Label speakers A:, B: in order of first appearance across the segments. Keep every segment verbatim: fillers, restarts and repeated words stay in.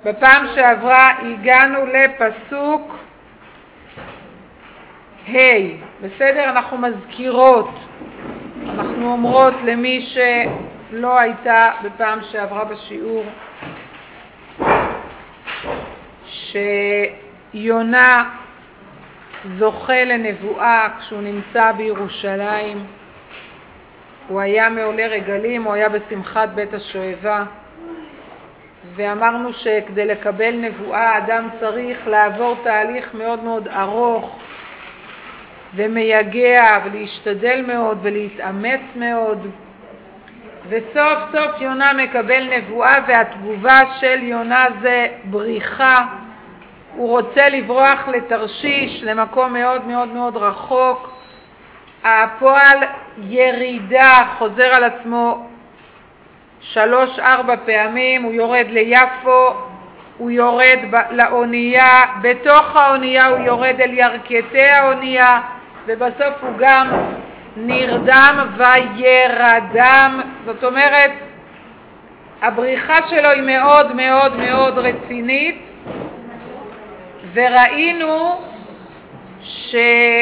A: בפעם שעברה הגענו לפסוק ה', בסדר? אנחנו מזכירות, אנחנו אומרות למי שלא הייתה בפעם שעברה בשיעור, שיונה זוכה לנבואה כשהוא נמצא בירושלים. הוא היה מעולי רגלים, הוא היה בשמחת בית השואבה, ואמרנו שכדי לקבל נבואה אדם צריך לעבור תהליך מאוד מאוד ארוך ומייגע ולהשתדל מאוד ולהתאמץ מאוד, וסוף סוף יונה מקבל נבואה, והתגובה של יונה זה בריחה. הוא רוצה לברוח לתרשיש, למקום מאוד מאוד מאוד רחוק. הפועל ירידה חוזר על עצמו שלוש ארבע פעמים. הוא יורד ליפו, הוא יורד לאונייה, בתוך האונייה הוא יורד אל ירכתי האונייה, ובסוף הוא גם נרדם וירדם. זאת אומרת, הבריחה שלו היא מאוד מאוד מאוד רצינית, וראינו שהוא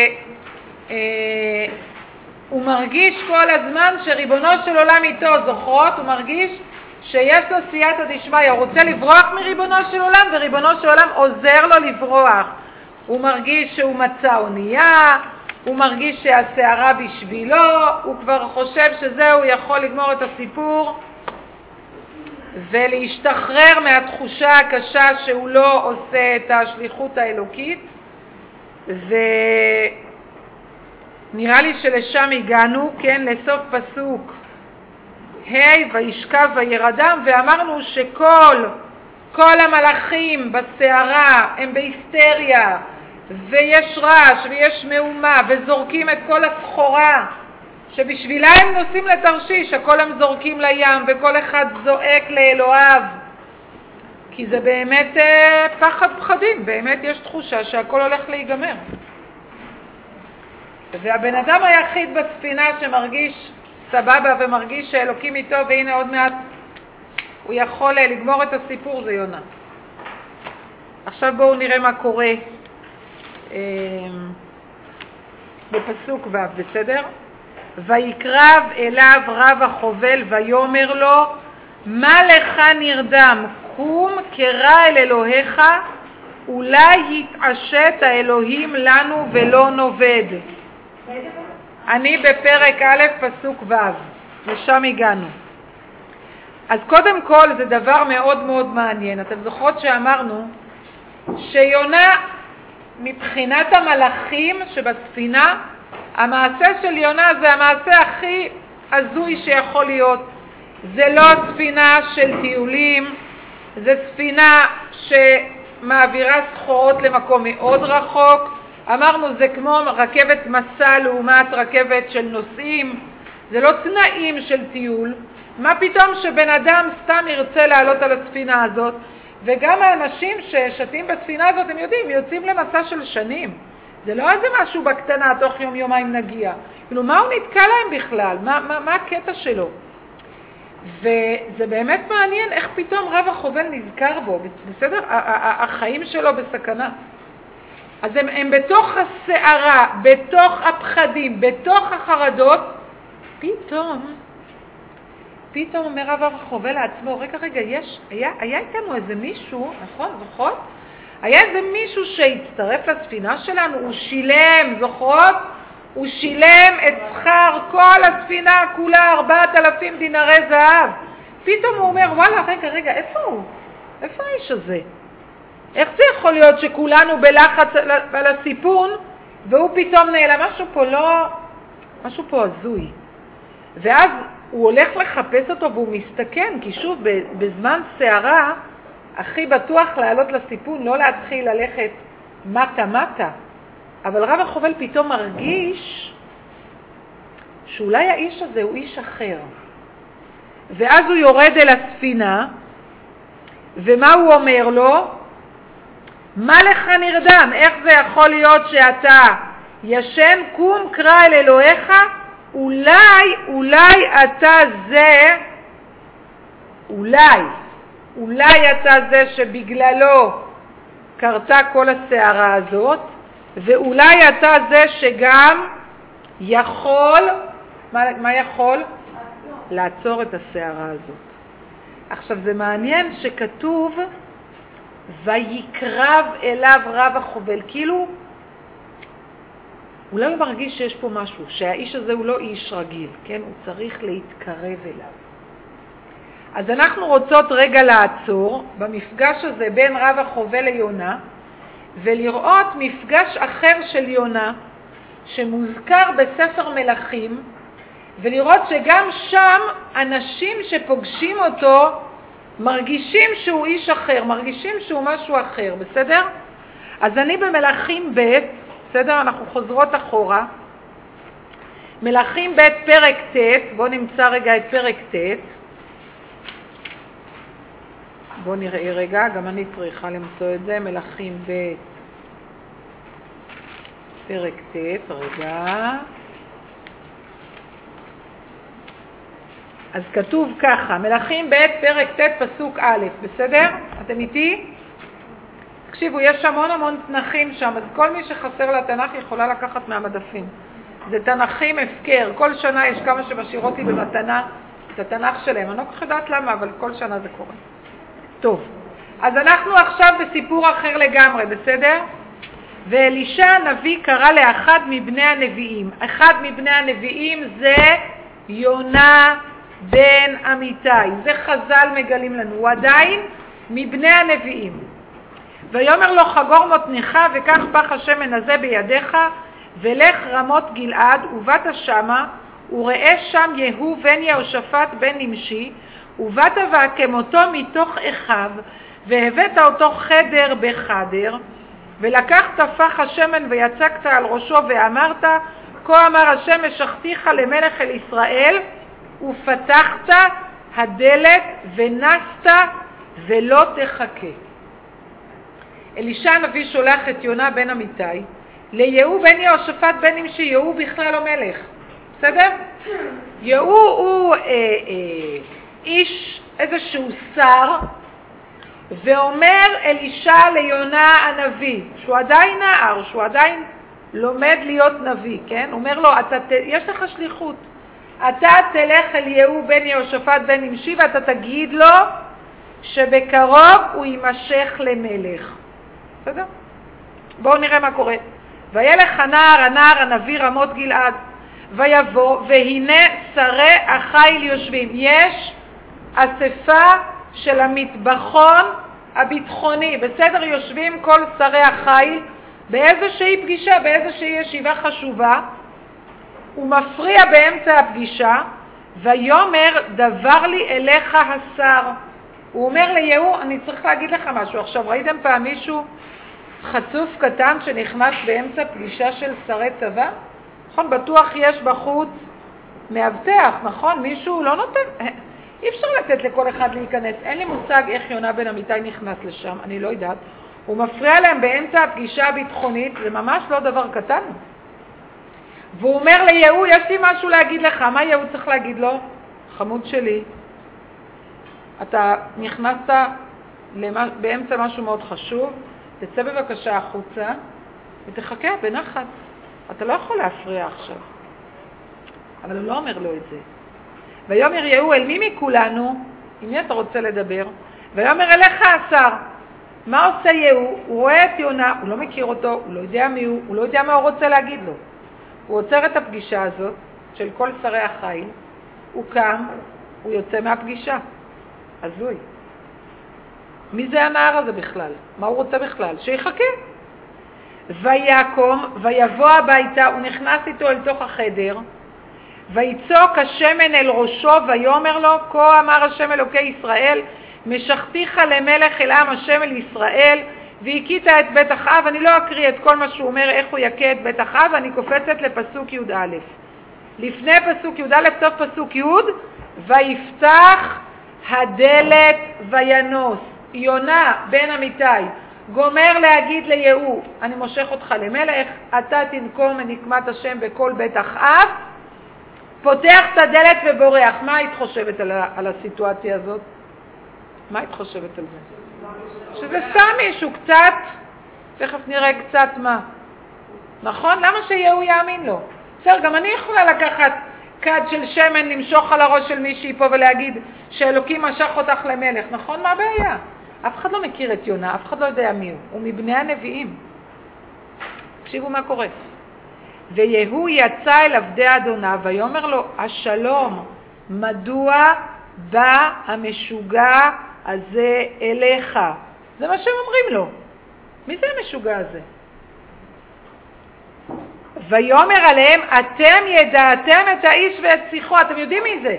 A: אה, מרגיש כל הזמן שריבונו של עולם איתו. זוכרות? הוא מרגיש שיש לו סייעתא דשמיא, הוא רוצה לברוח מריבונו של עולם, וריבונו של עולם עוזר לו לברוח. הוא מרגיש שהוא מצא אונייה, הוא מרגיש שהסערה בשבילו, הוא כבר חושב שזהו, יכול לגמור את הסיפור ולהשתחרר מהתחושה הקשה שהוא לא עושה את השליחות האלוקית. ונראה לי שלשם הגענו, כן, לסוף פסוק ה' וישכב וירדם, ואמרנו שכל כל המלאכים בסערה הם בהיסטריה, ויש רעש ויש מהומה, וזורקים את כל הסחורה שבשבילה הם נוסעים לתרשיש, הכל הם זורקים לים, וכל אחד זועק לאלוהיו, כי זה באמת אה, פחד פחדים, באמת יש תחושה שהכל הולך להיגמר. והבן אדם היחיד בספינה שמרגיש סבבה ומרגיש שאלוקים איתו, והנה עוד מעט הוא יכול לגמור את הסיפור, זה יונה. עכשיו בואו נראה מה קורה אה, בפסוק ו', בסדר? ויקרב אליו רב החובל ויאמר לו, מה לך נרדם? קום קרא אל אלוהיך, אולי יתעשת האלוהים לנו ולא נובד. אני בפרק א' פסוק ו', לשם הגענו. אז קודם כל זה דבר מאוד מאוד מעניין. אתם זוכרות שאמרנו שיונה מבחינת המלאכים שבספינה, המעשה של יונה זה המעשה הכי הזוי שיכול להיות. זה לא ספינה של טיולים, זה ספינה שמעבירה סחורות למקום מאוד רחוק. אמרנו זה כמו רכבת מסע לעומת רכבת של נוסעים, זה לא תנאים של טיול. מה פתאום שבן אדם סתם ירצה לעלות על הספינה הזאת? וגם האנשים ששתים בספינה הזאת, הם יודעים, יוצאים למסע של שנים. זה לא איזה משהו בקטנה, תוך יום יומיים נגיע. כאילו, מה הוא נתקע להם בכלל? מה, מה, מה הקטע שלו? וזה באמת מעניין איך פתאום רב החובל נזכר בו, בסדר? החיים שלו בסכנה. אז הם, הם בתוך הסערה, בתוך הפחדים, בתוך החרדות, פתאום, פתאום אומר רב החובל לעצמו, רגע, רגע, יש, היה, היה איתנו איזה מישהו, נכון, זוכרות? היה איזה מישהו שהצטרף לספינה שלנו, הוא שילם, זוכרות? הוא שילם את שכר כל הספינה כולה, ארבעת אלפים דינרי זהב. פתאום הוא אומר, וואלה, רגע, רגע, איפה הוא? איפה האיש הזה? איך זה יכול להיות שכולנו בלחץ על הסיפון, והוא פתאום נעלם? משהו פה לא, משהו פה הזוי. ואז הוא הולך לחפש אותו והוא מסתכן, כי שוב, בזמן סערה, הכי בטוח לעלות לסיפון, לא להתחיל ללכת מטה-מטה. אבל רב החובל פתאום מרגיש שאולי האיש הזה הוא איש אחר. ואז הוא יורד אל הספינה, ומה הוא אומר לו? מה לך נרדם? איך זה יכול להיות שאתה ישן? קום קרא אל אלוהיך, אולי, אולי אתה זה, אולי, אולי אתה זה שבגללו קרתה כל הסערה הזאת, ואולי אתה זה שגם יכול, מה, מה יכול? לעצור את הסערה הזאת. עכשיו זה מעניין שכתוב ויקרב אליו רב החובל, כאילו אולי הוא מרגיש שיש פה משהו, שהאיש הזה הוא לא איש רגיל, כן? הוא צריך להתקרב אליו. אז אנחנו רוצות רגע לעצור במפגש הזה בין רב החובל ליונה, ולראות מפגש אחר של יונה, שמוזכר בספר מלכים, ולראות שגם שם אנשים שפוגשים אותו מרגישים שהוא איש אחר, מרגישים שהוא משהו אחר, בסדר? אז אני במלכים ב', בסדר? אנחנו חוזרות אחורה. מלכים ב' פרק ט', בואו נמצא רגע את פרק ט'. בואו נראה רגע, גם אני צריכה למצוא את זה. מלכים ב' פרק ט', רגע. אז כתוב ככה, מלכים ב' פרק ט' פסוק א', בסדר? אתם איתי? תקשיבו, יש המון המון תנכים שם, אז כל מי שחסר לתנ"ך יכולה לקחת מהמדפים. זה תנ"כים הפקר, כל שנה יש כמה שמשאירות לי במתנה את התנ"ך שלהם. אני לא כל כך יודעת למה, אבל כל שנה זה קורה. טוב, אז אנחנו עכשיו בסיפור אחר לגמרי, בסדר? ואלישע הנביא קרא לאחד מבני הנביאים. אחד מבני הנביאים זה יונה בן אמיתי. זה חז"ל מגלים לנו, הוא עדיין מבני הנביאים. ויאמר לו חגור מותניך וקח פח השמן הזה בידיך ולך רמות גלעד ובאת שמה וראה שם יהוא בן יהושפט בן נמשי ובאת והקמותו מתוך אחיו והבאת אותו חדר בחדר ולקחת פח השמן ויצקת על ראשו ואמרת כה אמר השם משכתיך למלך אל ישראל ופתחת הדלת ונסת ולא תחכה. אלישע הנביא שולח את יונה בן אמיתי ליהוא בן יהושפט בן נמשי. יהוא בכלל לא מלך, בסדר? יהוא הוא אה, אה, איש, איזשהו שר, ואומר אלישע ליונה הנביא, שהוא עדיין נער, שהוא עדיין לומד להיות נביא, כן? אומר לו, אתה, יש לך שליחות, אתה תלך אל יהוא בן יהושפט בן נמשי ואתה תגיד לו שבקרוב הוא יימשך למלך. בסדר? בואו נראה מה קורה. וילך הנער, הנער הנביא רמות גלעד, ויבוא, והנה שרי החיל יושבים. יש אספה של המטבחון הביטחוני, בסדר? יושבים כל שרי החיל באיזושהי פגישה, באיזושהי ישיבה חשובה. הוא מפריע באמצע הפגישה, ויאמר דבר לי אליך השר. הוא אומר ליהוא, אני צריך להגיד לך משהו. עכשיו, ראיתם פעם מישהו חצוף קטן שנכנס באמצע פגישה של שרי צבא? נכון, בטוח יש בחוץ מאבטח, נכון? מישהו לא נותן, אי אפשר לתת לכל אחד להיכנס. אין לי מושג איך יונה בן אמיתי נכנס לשם, אני לא יודעת. הוא מפריע להם באמצע הפגישה הביטחונית, זה ממש לא דבר קטן. והוא אומר ליהוא, יש לי משהו להגיד לך. מה יהוא צריך להגיד לו? חמוד שלי, אתה נכנסת למה, באמצע משהו מאוד חשוב, תצא בבקשה החוצה ותחכה בנחת. אתה לא יכול להפריע עכשיו. אבל הוא לא אומר לו את זה. ויאמר יהוא, אל מי מכולנו, עם מי אתה רוצה לדבר? ויאמר אליך השר. מה עושה יהוא? הוא רואה את יונה, הוא לא מכיר אותו, הוא לא יודע מי הוא, הוא לא יודע מה הוא רוצה להגיד לו. הוא עוצר את הפגישה הזאת של כל שרי החיל, הוא קם, הוא יוצא מהפגישה. עזוי. מי זה הנער הזה בכלל? מה הוא רוצה בכלל? שיחכה. ויקום, ויבוא הביתה, הוא נכנס איתו אל תוך החדר, ויצוק השמן אל ראשו, ויאמר לו, כה אמר השם אלוקי ישראל, משכתיך למלך אל עם השם אל ישראל, והכית את בית אחאב. אני לא אקריא את כל מה שהוא אומר, איך הוא יכה את בית אחאב, אני קופצת לפסוק י' א'. לפני פסוק י' א', סוף פסוק י', ויפתח הדלת וינוס. יונה בן אמיתי גומר להגיד ליהוא, אני מושך אותך למלך, אתה תנקום מנקמת השם בכל בית אחאב, פותח את הדלת ובורח. מה היית חושבת על, ה- על הסיטואציה הזאת? מה היית חושבת על זה? שזה סתם מישהו, קצת, תכף נראה קצת מה. נכון? למה שיהו יאמין לו? בסדר, גם אני יכולה לקחת כד של שמן, למשוך על הראש של מישהי פה ולהגיד שאלוקים משך אותך למלך. נכון? מה הבעיה? אף אחד לא מכיר את יונה, אף אחד לא יודע מי הוא. הוא מבני הנביאים. תקשיבו מה קורה. ויהו יצא אל עבדי אדוניו ויאמר לו, השלום, מדוע בא המשוגע הזה אליך? זה מה שהם אומרים לו. מי זה המשוגע הזה? ויאמר עליהם, אתם ידעתם את האיש ואת שיחו. אתם יודעים מי זה?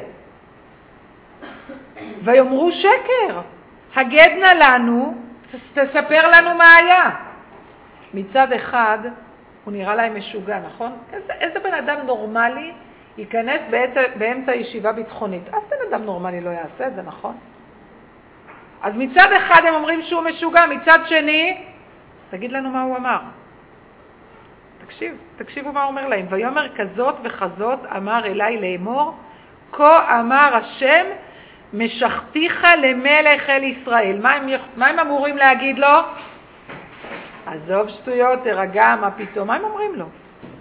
A: ויאמרו שקר. הגדנה לנו, תספר לנו מה היה. מצד אחד, הוא נראה להם משוגע, נכון? איזה, איזה בן אדם נורמלי ייכנס באמצע, באמצע ישיבה ביטחונית? אף בן אדם נורמלי לא יעשה את זה, נכון? אז מצד אחד הם אומרים שהוא משוגע, מצד שני, תגיד לנו מה הוא אמר. תקשיב, תקשיבו מה הוא אומר להם. ויאמר כזאת וכזאת אמר אליי לאמור, כה אמר השם, משכתיך למלך אל ישראל. מה הם, מה הם אמורים להגיד לו? עזוב שטויות, תרגע, מה פתאום? מה הם אומרים לו?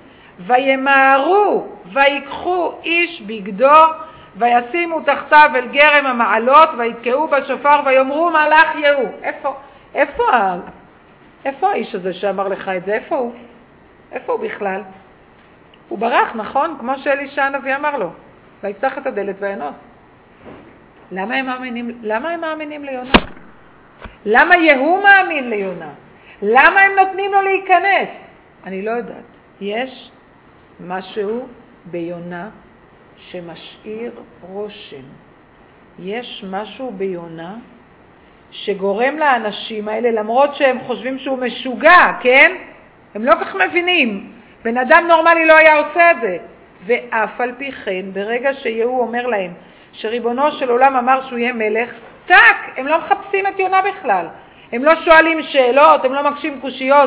A: וימהרו ויקחו איש בגדו וישימו תחתיו אל גרם המעלות ויתקעו בשופר ויאמרו מלאך יהו. איפה, איפה, איפה האיש הזה שאמר לך את זה? איפה הוא? איפה הוא בכלל? הוא ברח, נכון? כמו שאלישע הנביא אמר לו. ויפתח את הדלת וינוס. למה הם מאמינים, למה הם מאמינים ליונה? למה יהו מאמין ליונה? למה הם נותנים לו להיכנס? אני לא יודעת. יש משהו ביונה שמשאיר רושם. יש משהו ביונה שגורם לאנשים האלה, למרות שהם חושבים שהוא משוגע, כן? הם לא כך מבינים. בן אדם נורמלי לא היה עושה את זה. ואף על פי כן, ברגע שיהו אומר להם שריבונו של עולם אמר שהוא יהיה מלך, טק, הם לא מחפשים את יונה בכלל. הם לא שואלים שאלות, הם לא מקשים קושיות.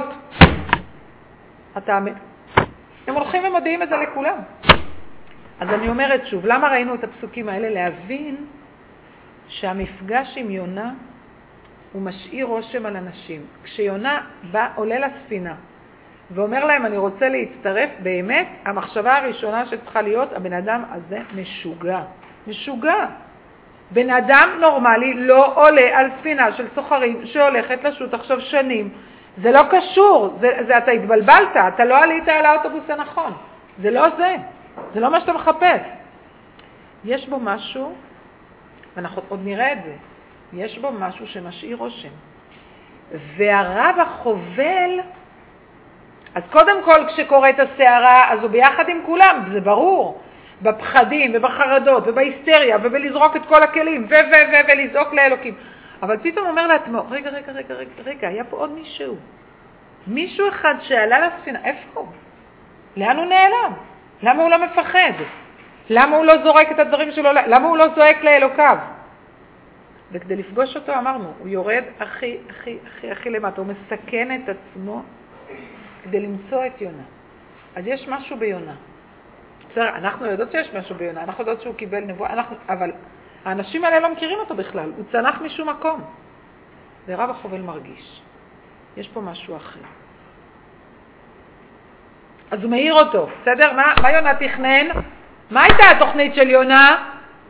A: אתה... הם הולכים ומודיעים את זה לכולם. אז אני אומרת שוב, למה ראינו את הפסוקים האלה? להבין שהמפגש עם יונה הוא משאיר רושם על אנשים. כשיונה בא, עולה לספינה ואומר להם אני רוצה להצטרף, באמת המחשבה הראשונה שצריכה להיות, הבן אדם הזה משוגע. משוגע. בן אדם נורמלי לא עולה על ספינה של סוחרים שהולכת לשוט עכשיו שנים. זה לא קשור, זה, זה, אתה התבלבלת, אתה לא עלית על האוטובוס הנכון. זה לא זה, זה לא מה שאתה מחפש. יש בו משהו, ואנחנו עוד נראה את זה, יש בו משהו שמשאיר רושם. והרב החובל, אז קודם כל כשקוראת הסערה, אז הוא ביחד עם כולם, זה ברור. בפחדים ובחרדות ובהיסטריה ובלזרוק את כל הכלים ו- ו- ו- ולזעוק לאלוקים. אבל פתאום אומר לעצמו, רגע, רגע, רגע, רגע, רגע, היה פה עוד מישהו. מישהו אחד שעלה לספינה, איפה הוא? לאן הוא נעלם? למה הוא לא מפחד? למה הוא לא זורק את הדברים שלו? למה הוא לא זועק לאלוקיו? וכדי לפגוש אותו אמרנו, הוא יורד הכי, הכי, הכי, הכי למטה, הוא מסכן את עצמו כדי למצוא את יונה. אז יש משהו ביונה. בסדר, אנחנו יודעות שיש משהו ביונה, אנחנו יודעות שהוא קיבל נבואה, אנחנו, אבל האנשים האלה לא מכירים אותו בכלל, הוא צנח משום מקום. ורב החובל מרגיש, יש פה משהו אחר. אז הוא מאיר אותו, בסדר? מה, מה יונה תכנן? מה הייתה התוכנית של יונה?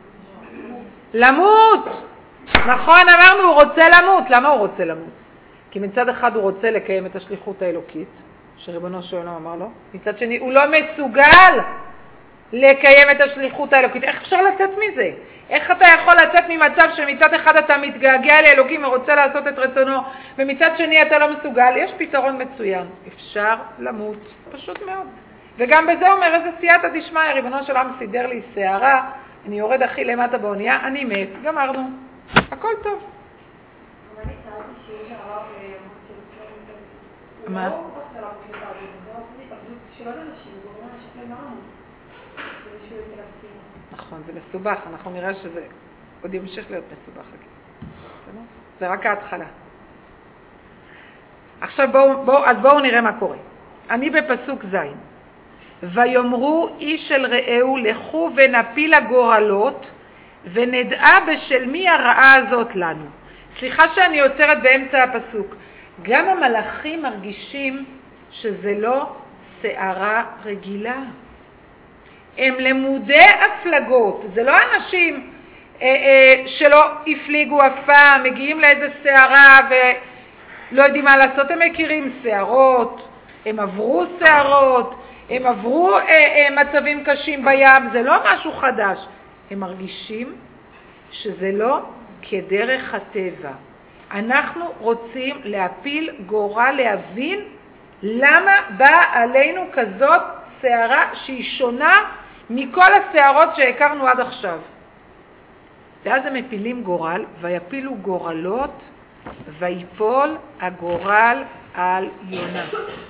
A: למות. נכון, אמרנו, הוא רוצה למות. למה הוא רוצה למות? כי מצד אחד הוא רוצה לקיים את השליחות האלוקית, שריבונו של עולם אמר לו, מצד שני הוא לא מסוגל לקיים את השליחות האלוקית. איך אפשר לצאת מזה? איך אתה יכול לצאת ממצב שמצד אחד אתה מתגעגע לאלוקים ורוצה לעשות את רצונו, ומצד שני אתה לא מסוגל? יש פתרון מצוין. אפשר למות, פשוט מאוד. וגם בזה אומר איזה סייעתא דשמיא, ריבונו של עולם סידר לי שערה, אני יורד הכי למטה באונייה, אני מת, גמרנו. הכל טוב. מה? נכון, זה מסובך, אנחנו נראה שזה עוד ימשיך להיות מסובך. זה רק ההתחלה. עכשיו בואו, בואו, אז בואו נראה מה קורה. אני בפסוק זין. ויאמרו איש אל רעהו לכו ונפיל הגורלות ונדעה בשל מי הרעה הזאת לנו. סליחה שאני עוצרת באמצע הפסוק. גם המלאכים מרגישים שזה לא שערה רגילה. הם למודי הפלגות. זה לא אנשים אה, אה, שלא הפליגו אף פעם, מגיעים לאיזה שערה ולא יודעים מה לעשות. הם מכירים שערות, הם עברו שערות, הם עברו אה, אה, מצבים קשים בים. זה לא משהו חדש. הם מרגישים שזה לא כדרך הטבע. אנחנו רוצים להפיל גורל, להבין למה באה עלינו כזאת שערה שהיא שונה מכל השערות שהכרנו עד עכשיו. ואז הם מפילים גורל, ויפילו גורלות, ויפול הגורל על יונה.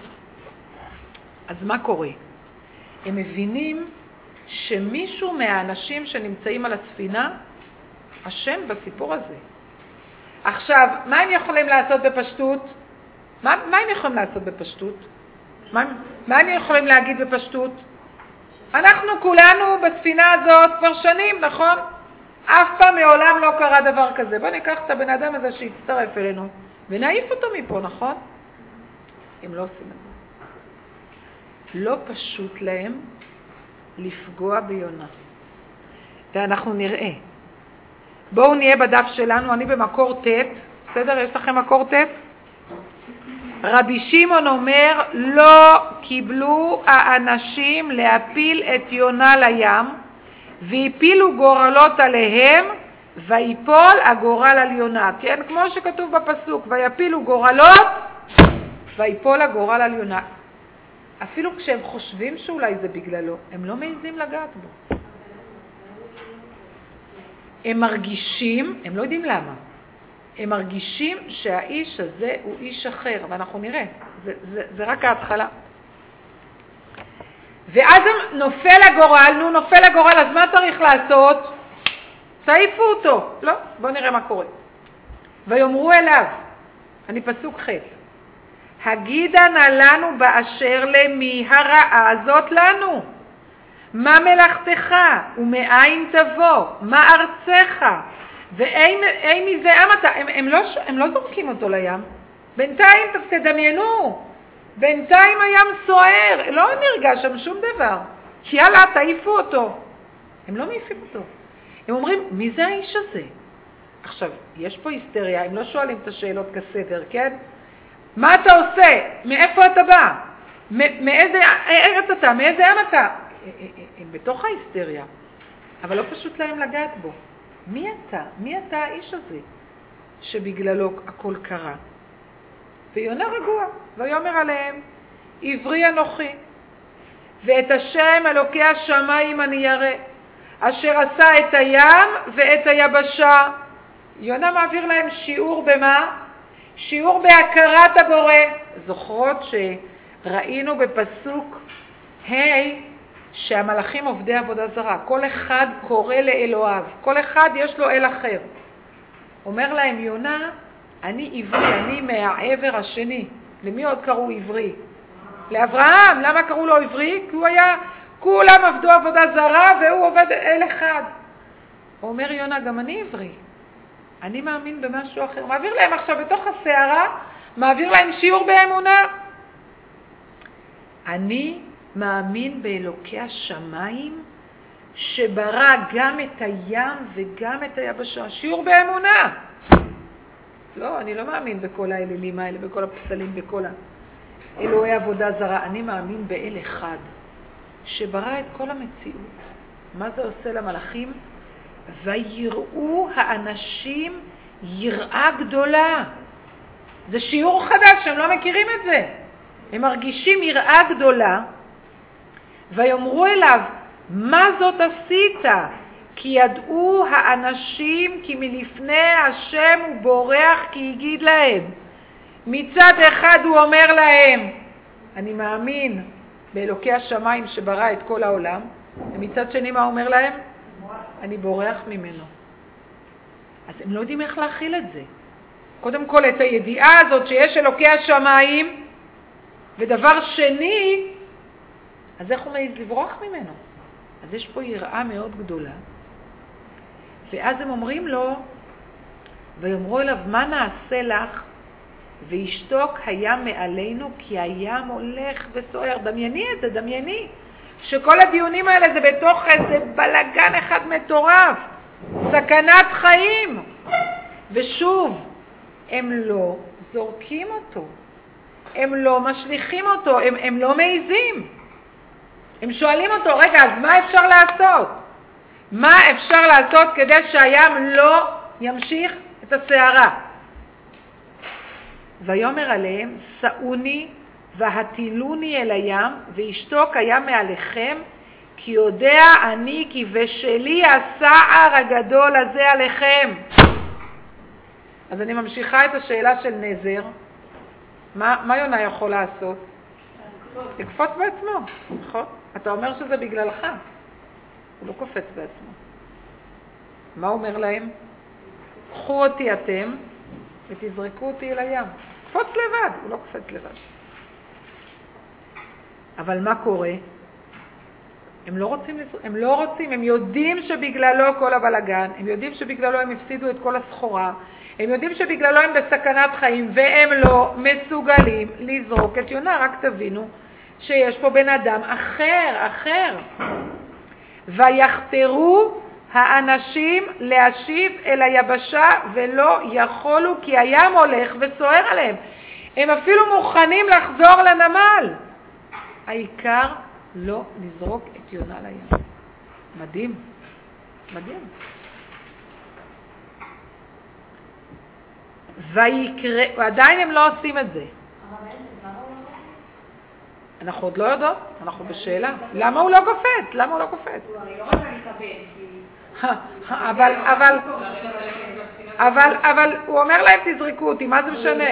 A: אז מה קורה? הם מבינים שמישהו מהאנשים שנמצאים על הספינה אשם בסיפור הזה. עכשיו, מה הם יכולים לעשות בפשטות? מה, מה הם יכולים לעשות בפשטות? מה, מה הם יכולים להגיד בפשטות? אנחנו כולנו בספינה הזאת כבר שנים, נכון? אף פעם מעולם לא קרה דבר כזה. בוא ניקח את הבן אדם הזה שיצטרף אלינו ונעיף אותו מפה, נכון? הם לא עושים את זה. לא פשוט להם לפגוע ביונה. ואנחנו נראה. בואו נהיה בדף שלנו, אני במקור ט', בסדר? יש לכם מקור ט'? רבי שמעון אומר, לא קיבלו האנשים להפיל את יונה לים, והפילו גורלות עליהם, ויפול הגורל על יונה. כן, כמו שכתוב בפסוק, ויפילו גורלות, ויפול הגורל על יונה. אפילו כשהם חושבים שאולי זה בגללו, הם לא מעיזים לגעת בו. הם מרגישים, הם לא יודעים למה, הם מרגישים שהאיש הזה הוא איש אחר, ואנחנו נראה, זה, זה, זה רק ההתחלה. ואז נופל הגורל, נו נופל הגורל, אז מה צריך לעשות? תעיפו אותו. לא, בואו נראה מה קורה. ויאמרו אליו, אני פסוק ח', הגידה נא לנו באשר למי הרעה הזאת לנו. מה מלאכתך ומאין תבוא, מה ארצך, ואין מזה אמתה. הם, הם, לא, הם לא זורקים אותו לים. בינתיים תדמיינו, בינתיים הים סוער, לא נרגע שם שום דבר. יאללה, תעיפו אותו. הם לא מעיפים אותו. הם אומרים, מי זה האיש הזה? עכשיו, יש פה היסטריה, הם לא שואלים את השאלות כסדר, כן? מה אתה עושה? מאיפה אתה בא? מאיזה ארץ אתה? מאיזה עם אתה? הם בתוך ההיסטריה, אבל לא פשוט להם לגעת בו. מי אתה? מי אתה האיש הזה שבגללו הכל קרה? ויונה רגוע, ויאמר עליהם, עברי אנוכי, ואת השם אלוקי השמיים אני ירא, אשר עשה את הים ואת היבשה. יונה מעביר להם שיעור במה? שיעור בהכרת הבורא. זוכרות שראינו בפסוק ה' שהמלאכים עובדי עבודה זרה, כל אחד קורא לאלוהיו, כל אחד יש לו אל אחר. אומר להם יונה, אני עברי, אני מהעבר השני. למי עוד קראו עברי? לאברהם. למה קראו לו עברי? כי הוא היה, כולם עבדו עבודה זרה והוא עובד אל אחד. הוא אומר יונה, גם אני עברי. אני מאמין במשהו אחר. מעביר להם עכשיו בתוך הסערה, מעביר להם שיעור באמונה. אני מאמין באלוקי השמיים שברא גם את הים וגם את היבשה. שיעור באמונה. לא, אני לא מאמין בכל האלילים האלה, בכל הפסלים, בכל אלוהי עבודה זרה. אני מאמין באל אחד שברא את כל המציאות. מה זה עושה למלאכים? ויראו האנשים יראה גדולה. זה שיעור חדש, הם לא מכירים את זה. הם מרגישים יראה גדולה, ויאמרו אליו, מה זאת עשית? כי ידעו האנשים כי מלפני השם הוא בורח, כי הגיד להם. מצד אחד הוא אומר להם, אני מאמין באלוקי השמיים שברא את כל העולם, ומצד שני מה אומר להם? אני בורח ממנו. אז הם לא יודעים איך להכיל את זה. קודם כל את הידיעה הזאת שיש אלוקי השמיים, ודבר שני, אז איך הוא מעז לברוח ממנו? אז יש פה יראה מאוד גדולה. ואז הם אומרים לו, ויאמרו אליו, מה נעשה לך? וישתוק הים מעלינו, כי הים הולך וסוער. דמייני את זה, דמייני. שכל הדיונים האלה זה בתוך איזה בלגן אחד מטורף. סכנת חיים. ושוב, הם לא זורקים אותו. הם לא משליכים אותו, הם, הם לא מעיזים. הם שואלים אותו, רגע, אז מה אפשר לעשות? מה אפשר לעשות כדי שהים לא ימשיך את הסערה? ויאמר עליהם, סעוני והטילוני אל הים, וישתוק הים מעליכם, כי יודע אני כי בשלי הסער הגדול הזה עליכם. אז אני ממשיכה את השאלה של נזר. מה, מה יונה יכול לעשות? לקפוץ בעצמו, נכון? אתה אומר שזה בגללך. הוא לא קופץ בעצמו. מה אומר להם? קחו אותי אתם ותזרקו אותי אל הים. קפוץ לבד, הוא לא קופץ לבד. אבל מה קורה? הם לא רוצים, הם לא רוצים, הם יודעים שבגללו כל הבלגן, הם יודעים שבגללו הם הפסידו את כל הסחורה, הם יודעים שבגללו הם בסכנת חיים, והם לא מסוגלים לזרוק את יונה. רק תבינו שיש פה בן אדם אחר, אחר. ויחתרו האנשים להשיב אל היבשה ולא יכולו, כי הים הולך וסוער עליהם. הם אפילו מוכנים לחזור לנמל. העיקר לא לזרוק את יונה לים. מדהים, מדהים. ויקרה, ועדיין הם לא עושים את זה. אנחנו עוד לא יודעות, אנחנו בשאלה. למה הוא לא קופץ? למה הוא לא קופץ? אבל, אבל, אבל, אבל הוא אומר להם תזרקו אותי, מה זה משנה?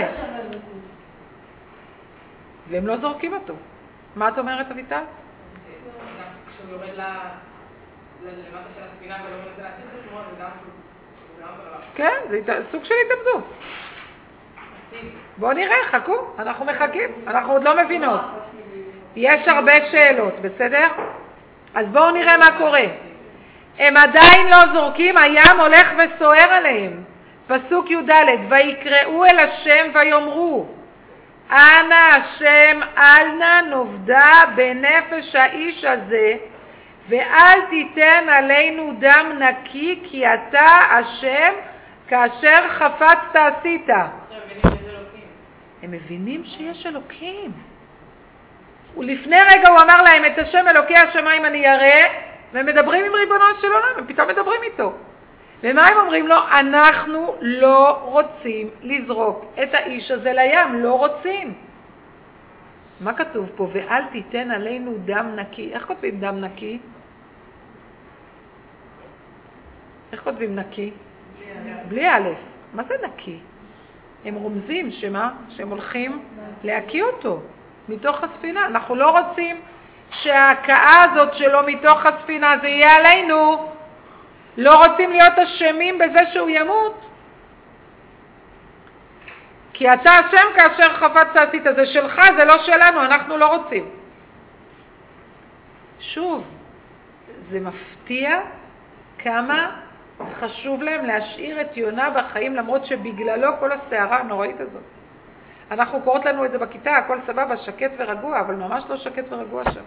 A: והם לא זורקים אותו. מה את אומרת, אביטל?
B: כשהוא יורד למטה של הספינה ולא מנסה להציל את עצמו, זה גם
A: כן, זה סוג של התאבדות. בואו נראה, חכו, אנחנו מחכים, אנחנו עוד לא מבינות. יש הרבה שאלות, בסדר? אז בואו נראה מה קורה. הם עדיין לא זורקים, הים הולך וסוער עליהם. פסוק י"ד, ויקראו אל השם ויאמרו, אנא השם, אל נא נובדה בנפש האיש הזה, ואל תיתן עלינו דם נקי, כי אתה השם כאשר חפצת עשית. הם מבינים שיש אלוקים. ולפני רגע הוא אמר להם, את השם אלוקי השמיים אני ירא, והם מדברים עם ריבונו של עולם, הם פתאום מדברים איתו. ומה הם אומרים לו? אנחנו לא רוצים לזרוק את האיש הזה לים, לא רוצים. מה כתוב פה? ואל תיתן עלינו דם נקי. איך כותבים דם נקי? איך כותבים נקי? בלי א'. מה זה נקי? הם רומזים שמה? שהם הולכים להקיא אותו מתוך הספינה. אנחנו לא רוצים שההקאה הזאת שלו מתוך הספינה זה יהיה עלינו. לא רוצים להיות אשמים בזה שהוא ימות. כי אתה השם כאשר חפצת עשית, זה שלך, זה לא שלנו, אנחנו לא רוצים. שוב, זה מפתיע כמה חשוב להם להשאיר את יונה בחיים, למרות שבגללו כל הסערה הנוראית הזאת. אנחנו קוראות לנו את זה בכיתה, הכל סבבה, שקט ורגוע, אבל ממש לא שקט ורגוע שם.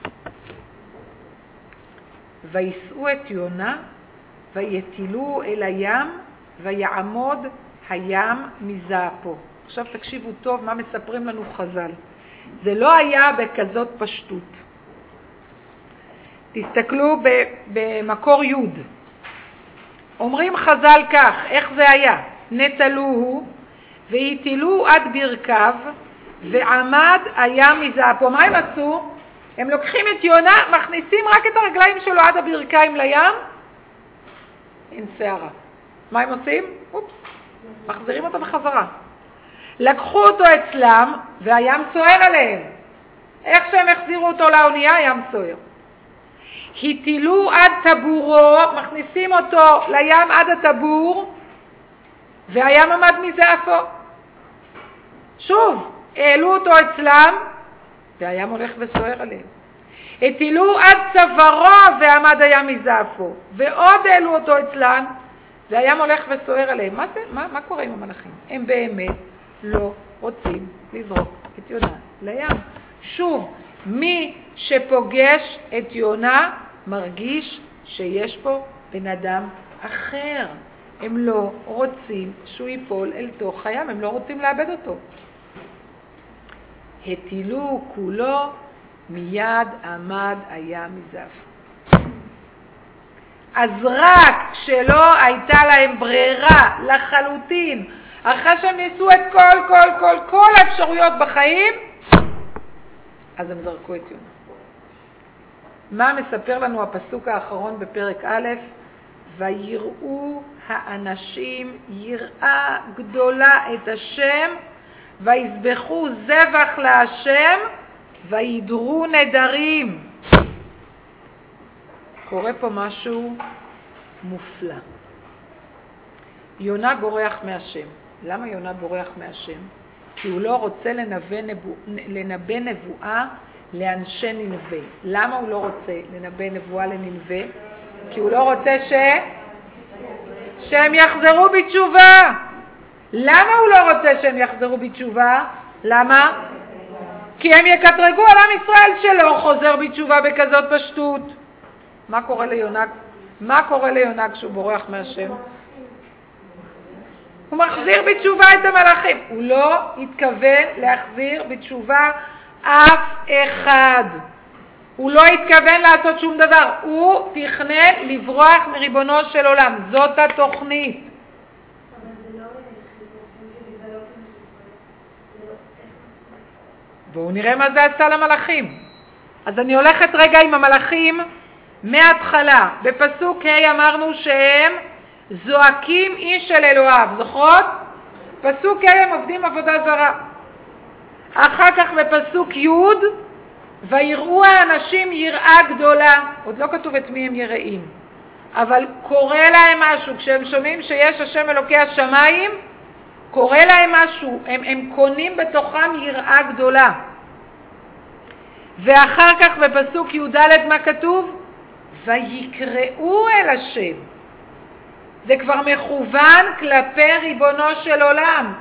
A: ויסעו את יונה, ויתילו אל הים, ויעמוד הים מזעפו. עכשיו תקשיבו טוב מה מספרים לנו חז"ל. זה לא היה בכזאת פשטות. תסתכלו במקור י'. אומרים חז"ל כך, איך זה היה? נטלוהו והטילו עד ברכיו ועמד הים מזעפו. מה הם עשו? הם לוקחים את יונה, מכניסים רק את הרגליים שלו עד הברכיים לים, אין שערה. מה הם עושים? אופס, מחזירים אותו בחזרה. לקחו אותו אצלם והים סוער עליהם. איך שהם החזירו אותו לאונייה, הים סוער. הטילו עד טבורו, מכניסים אותו לים עד הטבור, והים עמד מזעפו. שוב, העלו אותו אצלם, והים הולך וסוער עליהם. הטילו עד צווארו, ועמד הים מזעפו. ועוד העלו אותו אצלם, והים הולך וסוער עליהם. מה, זה, מה, מה קורה עם המלאכים? הם באמת לא רוצים לזרוק את יונה לים. שוב, מי שפוגש את יונה מרגיש שיש פה בן אדם אחר. הם לא רוצים שהוא ייפול אל תוך הים, הם לא רוצים לאבד אותו. הטילו כולו, מיד עמד הים מזעף. אז רק שלא הייתה להם ברירה לחלוטין, אחרי שהם ניסו את כל, כל, כל, כל האפשרויות בחיים, אז הם זרקו את יונה. מה מספר לנו הפסוק האחרון בפרק א'? ויראו האנשים יראה גדולה את השם, ויזבחו זבח להשם, וידרו נדרים. קורה פה משהו מופלא. יונה בורח מהשם. למה יונה בורח מהשם? כי הוא לא רוצה לנבא, נבוא, לנבא נבואה לאנשי ננבה. למה הוא לא רוצה לנבא נבואה לננבה? כי הוא לא רוצה ש... שהם יחזרו בתשובה. למה הוא לא רוצה שהם יחזרו בתשובה? למה? כי הם יקטרגו על עם ישראל שלא חוזר בתשובה בכזאת פשטות. מה קורה ליונה? מה קורה ליונה כשהוא בורח מהשם? הוא מחזיר בתשובה את המלאכים. הוא לא התכוון להחזיר בתשובה אף אחד. הוא לא התכוון לעשות שום דבר. הוא תכנן לברוח מריבונו של עולם. זאת התוכנית. בואו נראה מה זה עשה למלאכים. אז אני הולכת רגע עם המלאכים מההתחלה. בפסוק ה' אמרנו שהם זועקים איש אל אלוהיו. זוכרות? פסוק ה' הם עובדים עבודה זרה. אחר כך בפסוק י' ויראו האנשים יראה גדולה. עוד לא כתוב את מי הם יראים. אבל קורה להם משהו. כשהם שומעים שיש השם אלוקי השמיים, קורה להם משהו. הם, הם קונים בתוכם יראה גדולה. ואחר כך בפסוק י"ד מה כתוב? ויקראו אל השם. זה כבר מכוון כלפי ריבונו של עולם.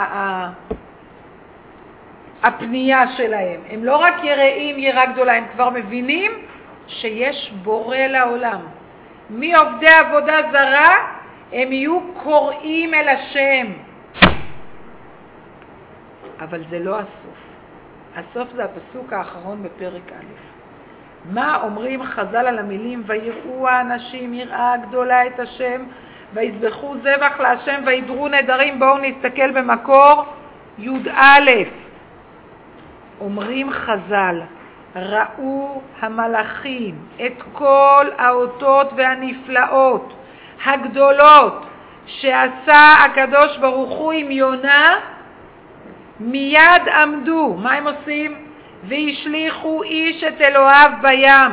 A: הפנייה שלהם. הם לא רק יראים יראה גדולה, הם כבר מבינים שיש בורא לעולם. מעובדי עבודה זרה הם יהיו קוראים אל השם. אבל זה לא הסוף. הסוף זה הפסוק האחרון בפרק א'. מה אומרים חז"ל על המילים ויראו האנשים יראה גדולה את השם, ויזבחו זבח להשם, וידרו נדרים? בואו נסתכל במקור י"א. אומרים חז"ל, ראו המלאכים את כל האותות והנפלאות הגדולות שעשה הקדוש ברוך הוא עם יונה, מיד עמדו. מה הם עושים? והשליחו איש את אלוהיו בים,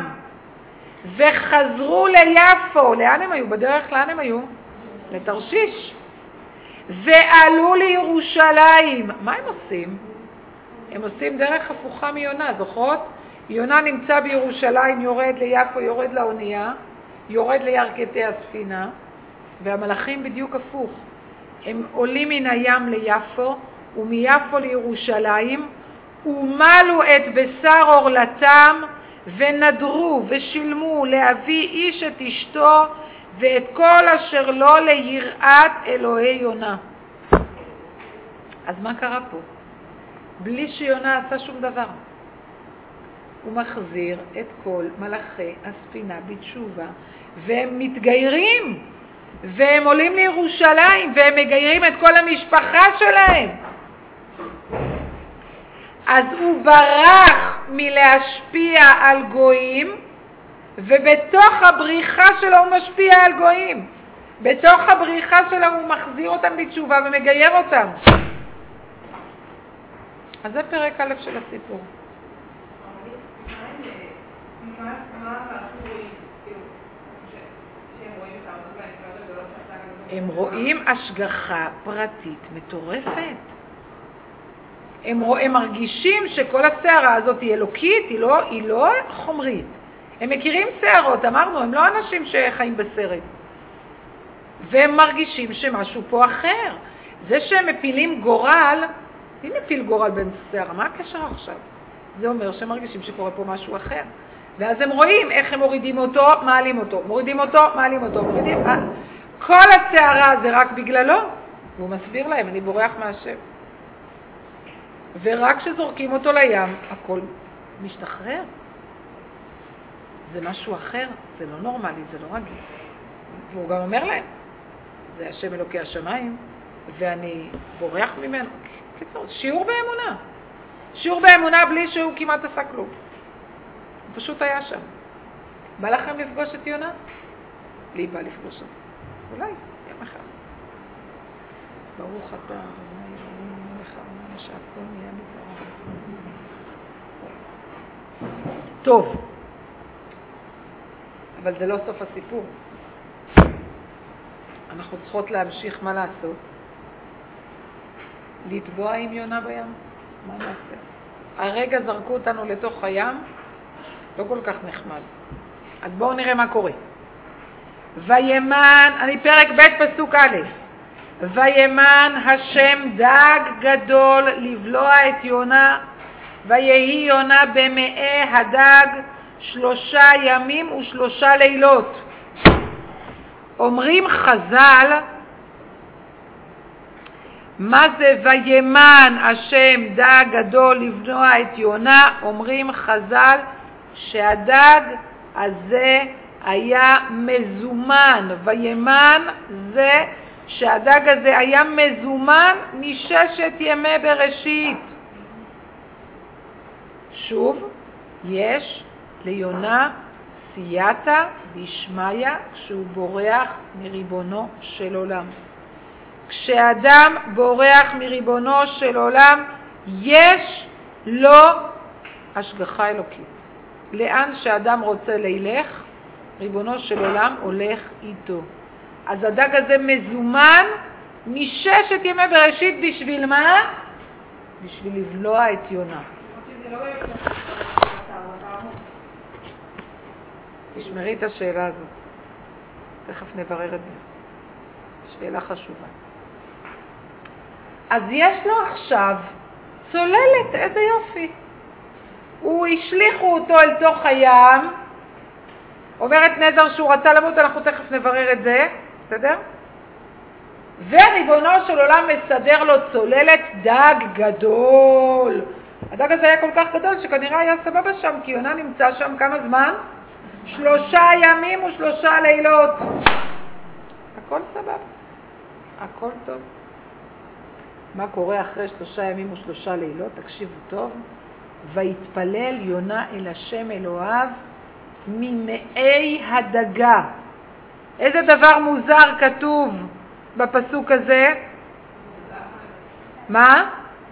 A: וחזרו ליפו. לאן הם היו? בדרך לאן הם היו? לתרשיש. ועלו לירושלים. מה הם עושים? הם עושים דרך הפוכה מיונה, זוכרות? יונה נמצא בירושלים, יורד ליפו, יורד לאונייה, יורד לירכתי הספינה, והמלאכים בדיוק הפוך. הם עולים מן הים ליפו, ומיפו לירושלים, ומלו את בשר אורלתם, ונדרו ושילמו להביא איש את אשתו, ואת כל אשר לו ליראת אלוהי יונה. אז מה קרה פה? בלי שיונה עשה שום דבר. הוא מחזיר את כל מלאכי הספינה בתשובה, והם מתגיירים, והם עולים לירושלים, והם מגיירים את כל המשפחה שלהם. אז הוא ברח מלהשפיע על גויים, ובתוך הבריחה שלו הוא משפיע על גויים. בתוך הבריחה שלו הוא מחזיר אותם בתשובה ומגייר אותם. אז זה פרק א' של הסיפור. הם רואים השגחה פרטית מטורפת. הם, רוא, הם מרגישים שכל הסערה הזאת היא אלוקית, היא לא, היא לא חומרית. הם מכירים סערות, אמרנו, הם לא אנשים שחיים בסרט. והם מרגישים שמשהו פה אחר. זה שהם מפילים גורל, מי מפיל גורל בין סערה? מה הקשר עכשיו? זה אומר שהם מרגישים שקורה פה משהו אחר. ואז הם רואים איך הם מורידים אותו, מעלים אותו, מורידים אותו, מעלים אותו, מורידים... כל הסערה זה רק בגללו, והוא מסביר להם, אני בורח מהשם. ורק כשזורקים אותו לים, הכל משתחרר. זה משהו אחר, זה לא נורמלי, זה לא רגיל. והוא גם אומר להם, זה השם אלוקי השמיים, ואני בורח ממנו. קיצור, שיעור באמונה. שיעור באמונה בלי שהוא כמעט עשה כלום. הוא פשוט היה שם. בא לכם לפגוש את יונה? לי בא לפגוש אותו. אולי, יום אחד. ברוך אתה, אדוני אלוהינו מלך העולם שהכל נהיה בדברו. טוב. אבל זה לא סוף הסיפור. אנחנו צריכות להמשיך מה לעשות. לטבוע עם יונה בים. מה נעשה? הרגע זרקו אותנו לתוך הים, לא כל כך נחמד. אז בואו נראה מה קורה. וימן, אני פרק ב' פסוק א', וימן השם דג גדול לבלוע את יונה, ויהי יונה במאי הדג שלושה ימים ושלושה לילות. אומרים חז"ל, מה זה וימן השם דג גדול לבלוע את יונה? אומרים חז"ל שהדג הזה היה מזומן. וימן זה שהדג הזה היה מזומן מששת ימי בראשית. שוב, יש ליונה סייעתא דשמיא כשהוא בורח מריבונו של עולם. כשאדם בורח מריבונו של עולם, יש לו השגחה אלוקית. לאן שאדם רוצה לילך, ריבונו של עולם הולך איתו. אז הדג הזה מזומן מששת ימי בראשית בשביל מה? בשביל לבלוע את יונה. תשמרי את השאלה הזאת. תכף נברר את זה. שאלה חשובה. אז יש לו עכשיו צוללת, איזה יופי. הוא השליחו אותו אל תוך הים, אומרת נזר שהוא רצה למות, אנחנו תכף נברר את זה, בסדר? וריבונו של עולם מסדר לו צוללת דג גדול. הדג הזה היה כל כך גדול שכנראה היה סבבה שם, כי יונה נמצא שם כמה זמן? שלושה ימים ושלושה לילות. הכל סבבה, הכל טוב. מה קורה אחרי שלושה ימים ושלושה לילות? תקשיבו טוב. ויתפלל יונה אל השם אלוהיו ממאי הדגה. איזה דבר מוזר כתוב בפסוק הזה? מה?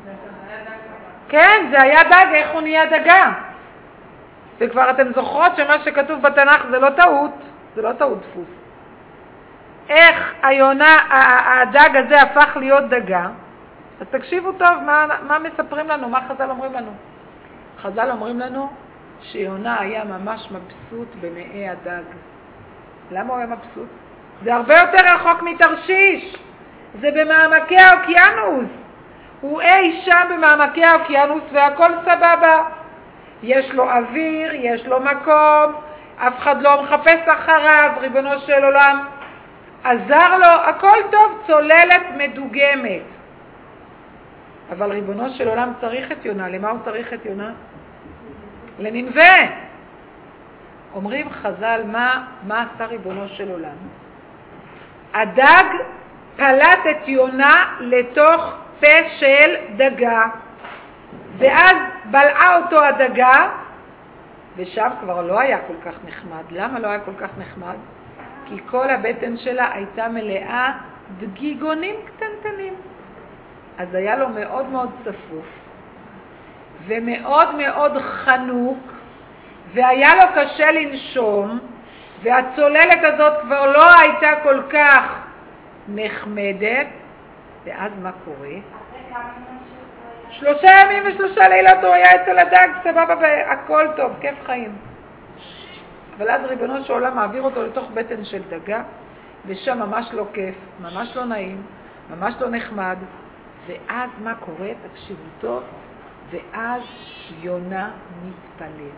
A: כן, זה היה דג, איך הוא נהיה דגה? וכבר אתם זוכרות שמה שכתוב בתנ"ך זה לא טעות, זה לא טעות דפוס. איך היונה, הדג הזה הפך להיות דגה? אז תקשיבו טוב, מה, מה מספרים לנו, מה חז"ל אומרים לנו? חז"ל אומרים לנו שיונה היה ממש מבסוט במאי הדג. למה הוא היה מבסוט? זה הרבה יותר רחוק מתרשיש. זה במעמקי האוקיינוס. הוא אי שם במעמקי האוקיינוס והכל סבבה. יש לו אוויר, יש לו מקום, אף אחד לא מחפש אחריו, ריבונו של עולם עזר לו, הכל טוב, צוללת מדוגמת. אבל ריבונו של עולם צריך את יונה. למה הוא צריך את יונה? לנינווה. אומרים חז"ל, מה, מה עשה ריבונו של עולם? הדג פלט את יונה לתוך פה של דגה, ואז בלעה אותו הדגה, ושם כבר לא היה כל כך נחמד. למה לא היה כל כך נחמד? כי כל הבטן שלה הייתה מלאה דגיגונים קטנטנים. אז היה לו מאוד מאוד צפוף, ומאוד מאוד חנוק, והיה לו קשה לנשום, והצוללת הזאת כבר לא הייתה כל כך נחמדת. ואז מה קורה? שלושה ימים ושלושה לילות הוא היה אצל הדג, סבבה, הכל טוב, כיף חיים. אבל אז ריבונו של עולם מעביר אותו לתוך בטן של דגה, ושם ממש לא כיף, ממש לא נעים, ממש לא נחמד. ואז מה קורה? תקשיבו טוב. ואז יונה מתפלל.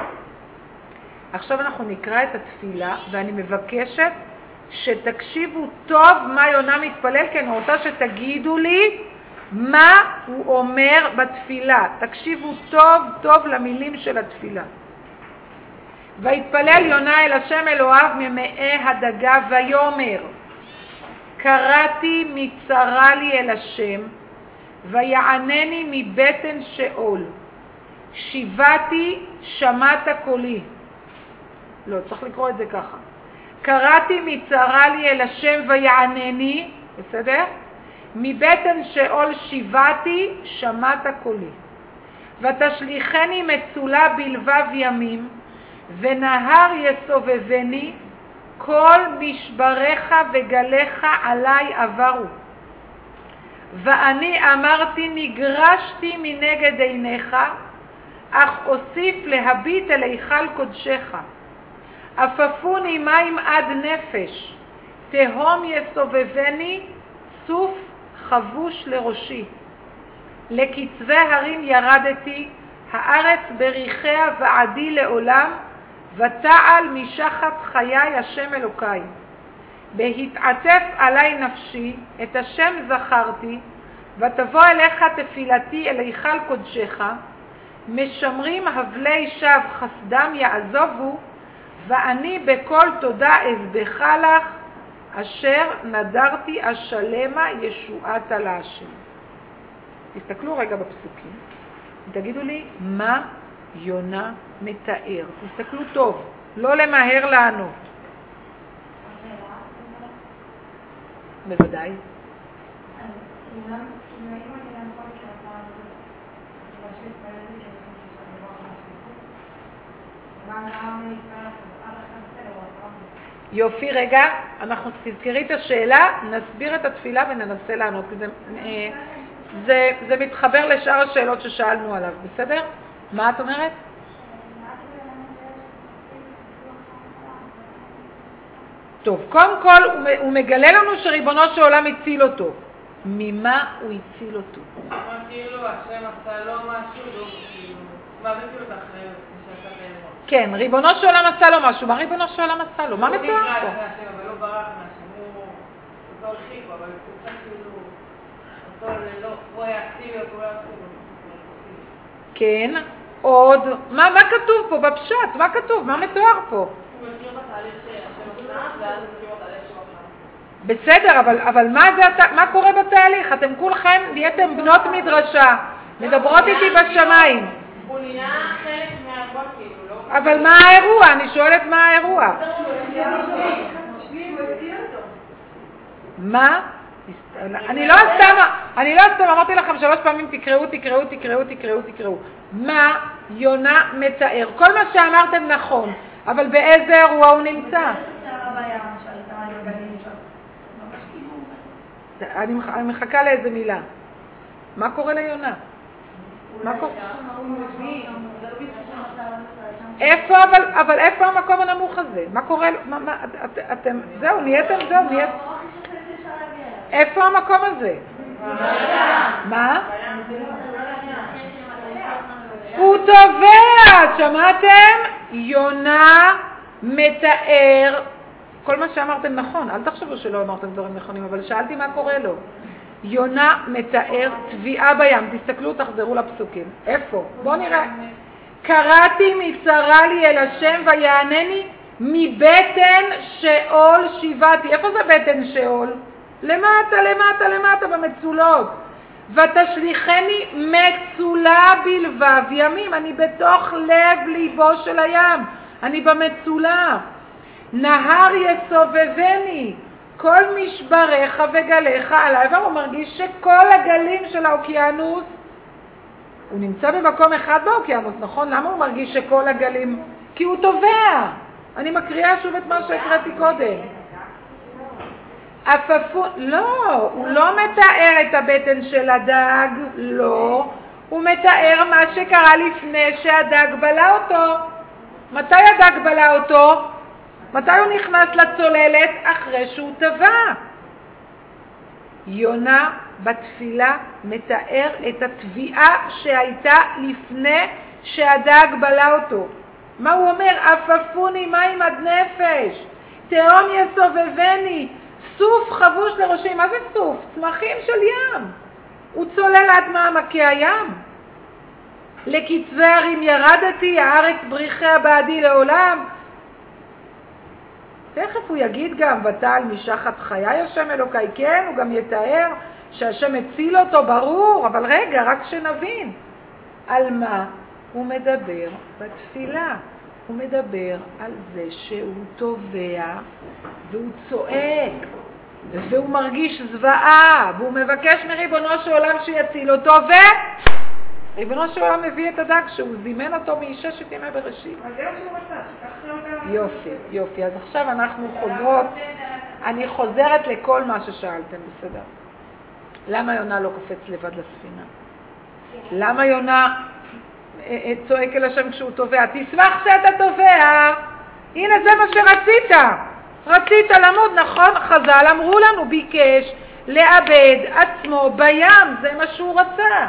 A: עכשיו אנחנו נקרא את התפילה, ואני מבקשת שתקשיבו טוב מה יונה מתפלל, כי אני רוצה שתגידו לי מה הוא אומר בתפילה. תקשיבו טוב טוב למילים של התפילה. ויתפלל יונה אל השם אלוהיו ממאי הדגה ויאמר, קראתי מצרה לי אל השם, ויענני מבטן שאול. שיבתי שמעת קולי. לא, צריך לקרוא את זה ככה. קראתי מצרה לי אל השם ויענני, בסדר? מבטן שאול שיבתי שמעת קולי. ותשליחני מצולה בלבב ימים, ונהר יסובבני, כל משבריך וגליך עלי עברו. ואני אמרתי נגרשתי מנגד עיניך, אך אוסיף להביט אל היכל קודשך. אפפוני מים עד נפש, תהום יסובבני, סוף חבוש לראשי. לקצווי הרים ירדתי, הארץ בריחיה ועדי לעולם, ותעל משחת חיי השם אלוקי. בהתעטף עלי נפשי, את השם זכרתי, ותבוא אליך תפילתי אל היכל קודשך, משמרים הבלי שווא חסדם יעזובו, ואני בכל תודה אזבח לך, אשר נדרתי אשלמה ישועתה להשם. תסתכלו רגע בפסוקים, תגידו לי מה יונה מתאר. תסתכלו טוב, לא למהר לענות. בוודאי. יופי, רגע, אנחנו תזכרי את השאלה, נסביר את התפילה וננסה לענות, כי זה, זה, זה מתחבר לשאר השאלות ששאלנו עליו, בסדר? מה את אומרת? טוב, קודם כל הוא, הוא מגלה לנו שריבונו של עולם הציל אותו. ממה הוא הציל אותו?
B: כאילו השם עשה לו משהו, מה זה כאילו את האחריות?
A: כן, ריבונו של עולם עשה לו משהו. מה ריבונו של עולם עשה לו? מה מתואר פה?
B: הוא נגרש מהשם, אבל לא ברח מהשם. הוא אותו הרחיק, אבל הוא קצת כאילו... אותו לא... הוא היה אקטיבי, הוא היה אקטיבי.
A: כן, עוד... מה כתוב פה בפשט? מה כתוב? מה מתואר פה?
B: הוא מכיר בתהליך שהשם עשה, ואז הוא מכיר בתהליך שהוא עשה.
A: בסדר, אבל, אבל מה, זה, מה קורה בתהליך? אתם כולכם נהייתם בנות מדרשה, מדברות איתי בשמיים.
B: הוא נהיה חלק מהאירוע כאילו, לא?
A: אבל מה האירוע? אני שואלת מה האירוע. מה? אני לא סתם, אני לא סתם אמרתי לכם שלוש פעמים תקראו, תקראו, תקראו, תקראו, תקראו. מה יונה מתאר? כל מה שאמרתם נכון, אבל באיזה אירוע הוא נמצא? אני מחכה לאיזה מילה. מה קורה ליונה? מה קורה? איפה, אבל, אבל איפה המקום הנמוך הזה? מה קורה? מה, מה, את, אתם, זהו, נהייתם, זהו, נהייתם. איפה המקום הזה? מה? הוא תובע, שמעתם? יונה מתאר, כל מה שאמרתם נכון, אל תחשבו שלא אמרתם דברים נכונים, אבל שאלתי מה קורה לו. יונה מתאר תביעה בים, תסתכלו, תחזרו לפסוקים. איפה? בואו נראה. קראתי מצרה לי אל השם ויענני מבטן שאול שיבתי. איפה זה בטן שאול? למטה, למטה, למטה במצולות. ותשליחני מצולה בלבב ימים. אני בתוך לב ליבו של הים. אני במצולה. נהר יסובבני. כל משבריך וגליך עליי. והוא מרגיש שכל הגלים של האוקיינוס, הוא נמצא במקום אחד באוקיינוס, נכון? למה הוא מרגיש שכל הגלים? כי הוא תובע. אני מקריאה שוב את מה שהקראתי קודם. אפפו... לא, הוא לא מתאר את הבטן של הדג, לא. הוא מתאר מה שקרה לפני שהדג בלע אותו. מתי הדג בלע אותו? מתי הוא נכנס לצוללת? אחרי שהוא טבע. יונה בתפילה מתאר את התביעה שהייתה לפני שהדג בלה אותו. מה הוא אומר? אפפוני מים עד נפש, תהום יסובבני, סוף חבוש לראשי. מה זה סוף? צמחים של ים. הוא צולל עד מעמקי הים. לקצווי הרים ירדתי, הארץ בריחיה בעדי לעולם. תכף הוא יגיד גם, ותעל משחת חיי השם אלוקי, כן, הוא גם יתאר שהשם הציל אותו, ברור, אבל רגע, רק שנבין. על מה הוא מדבר בתפילה? הוא מדבר על זה שהוא תובע, והוא צועק, והוא מרגיש זוועה, והוא מבקש מריבונו של עולם שיציל אותו, ו... ריבונו של עולם מביא את הדג שהוא זימן אותו מששת ימי בראשית.
B: אז זה מה שהוא רצה, שככה...
A: יופי, יופי. אז עכשיו אנחנו חוזרות, אני חוזרת לכל מה ששאלתם, בסדר. למה יונה לא קופץ לבד לספינה? למה יונה צועק אל השם כשהוא תובע? תשמח שאתה תובע. הנה זה מה שרצית. רצית למות, נכון? חז"ל אמרו לנו, ביקש לאבד עצמו בים, זה מה שהוא רצה.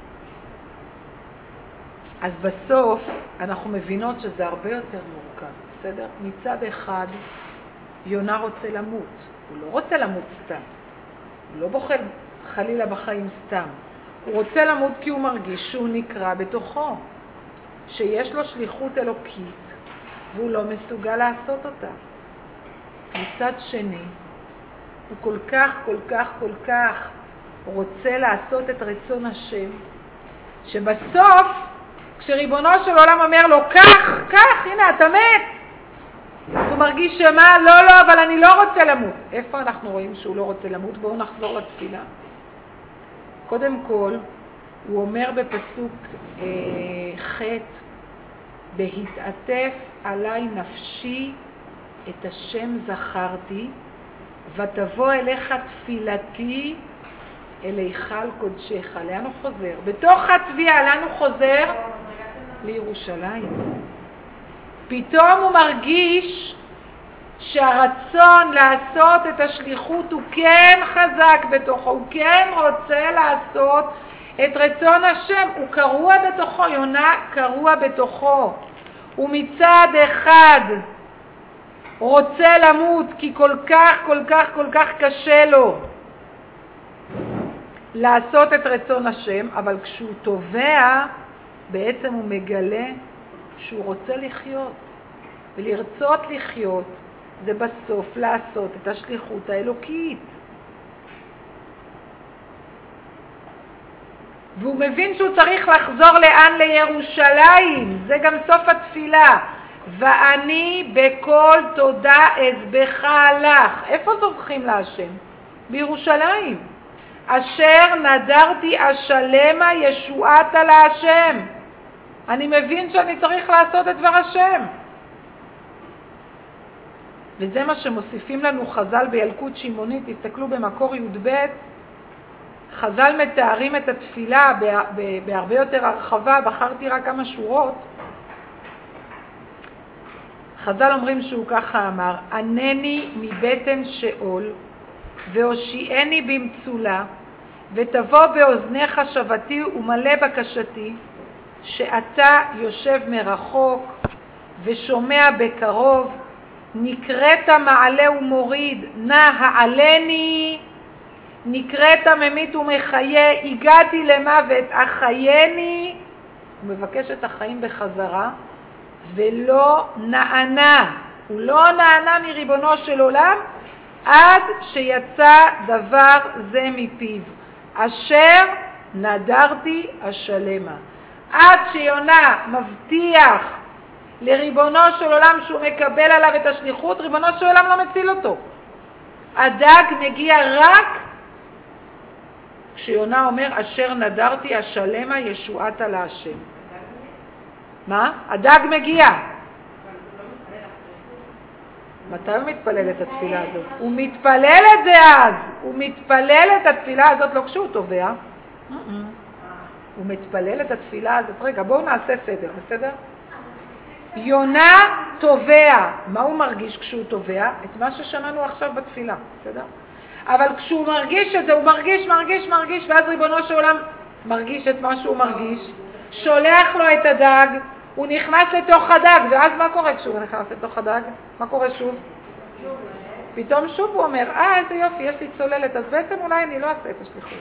A: אז בסוף אנחנו מבינות שזה הרבה יותר מורכב, בסדר? מצד אחד, יונה רוצה למות. הוא לא רוצה למות סתם. הוא לא בוחל חלילה בחיים סתם. הוא רוצה למות כי הוא מרגיש שהוא נקרא בתוכו, שיש לו שליחות אלוקית, והוא לא מסוגל לעשות אותה. מצד שני, הוא כל כך, כל כך, כל כך רוצה לעשות את רצון השם, שבסוף, כשריבונו של עולם אומר לו, כך, כך, הנה, אתה מת. הוא מרגיש שמה? לא, לא, אבל אני לא רוצה למות. איפה אנחנו רואים שהוא לא רוצה למות? בואו נחזור לתפילה. קודם כל, הוא אומר בפסוק אה, ח' בהתעטף עליי נפשי את השם זכרתי, ותבוא אליך תפילתי אל היכל קודשך. לאן הוא חוזר? בתוך התביעה, לאן הוא חוזר? לירושלים. פתאום הוא מרגיש שהרצון לעשות את השליחות הוא כן חזק בתוכו, הוא כן רוצה לעשות את רצון השם, הוא קרוע בתוכו, יונה קרוע בתוכו. הוא מצד אחד רוצה למות כי כל כך, כל כך, כל כך קשה לו לעשות את רצון השם, אבל כשהוא תובע, בעצם הוא מגלה שהוא רוצה לחיות. ולרצות לחיות זה בסוף לעשות את השליחות האלוקית. והוא מבין שהוא צריך לחזור לאן? לירושלים. זה גם סוף התפילה. ואני בכל תודה אזבח לך. איפה זובחים להשם? בירושלים. אשר נדרתי אשלמה ישועת על השם. אני מבין שאני צריך לעשות את דבר השם. וזה מה שמוסיפים לנו חז"ל בילקוט שמעונית. תסתכלו במקור י' ב', חז"ל מתארים את התפילה בהרבה יותר הרחבה, בחרתי רק כמה שורות. חז"ל אומרים שהוא ככה אמר, ענני מבטן שאול והושיעני במצולה, ותבוא באוזניך שבתי ומלא בקשתי, שאתה יושב מרחוק ושומע בקרוב, נקראת מעלה ומוריד, נא העלני, נקראת ממית ומחיה, הגעתי למוות, אחייני. הוא מבקש את החיים בחזרה, ולא נענה, הוא לא נענה מריבונו של עולם, עד שיצא דבר זה מפיו, אשר נדרתי אשלמה. עד שיונה מבטיח לריבונו של עולם שהוא מקבל עליו את השליחות, ריבונו של עולם לא מציל אותו. הדג מגיע רק כשיונה אומר, אשר נדרתי אשלמה ישועת על השם. מה? הדג מגיע. מתי הוא מתפלל את התפילה הזאת? הוא מתפלל את זה אז. הוא מתפלל את התפילה הזאת לא כשהוא תובע. הוא מתפלל את התפילה הזאת. רגע, בואו נעשה סדר, בסדר? יונה תובע. מה הוא מרגיש כשהוא תובע? את מה ששמענו עכשיו בתפילה, בסדר? אבל כשהוא מרגיש את זה, הוא מרגיש, מרגיש, מרגיש, ואז ריבונו של עולם מרגיש את מה שהוא מרגיש, שולח לו את הדג, הוא נכנס לתוך הדג, ואז מה קורה כשהוא נכנס לתוך הדג? מה קורה שוב? פתאום שוב הוא אומר, אה, איזה יופי, יש לי צוללת, אז בעצם אולי אני לא אעשה את השליחות.